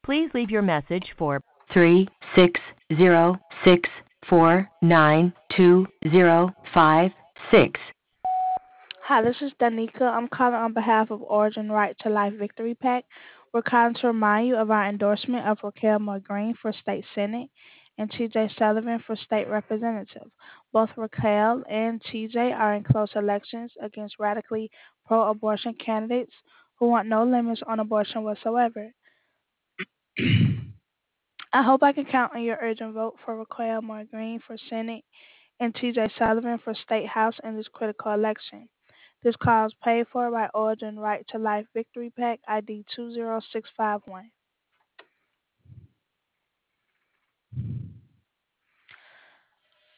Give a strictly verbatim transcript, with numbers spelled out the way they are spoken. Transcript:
Please leave your message for three six zero six four nine two zero five six. Hi, this is Danica. I'm calling on behalf of Origin Right to Life Victory Pack. We're calling to remind you of our endorsement of Raquel Moore Green for State Senate and T J Sullivan for State Representative. Both Raquel and T J are in close elections against radically pro abortion candidates who want no limits on abortion whatsoever. I hope I can count on your urgent vote for Raquel Moore Green for Senate and T J Sullivan for State House in this critical election. This call is paid for by Origin Right to Life Victory Pack I D two zero six five one.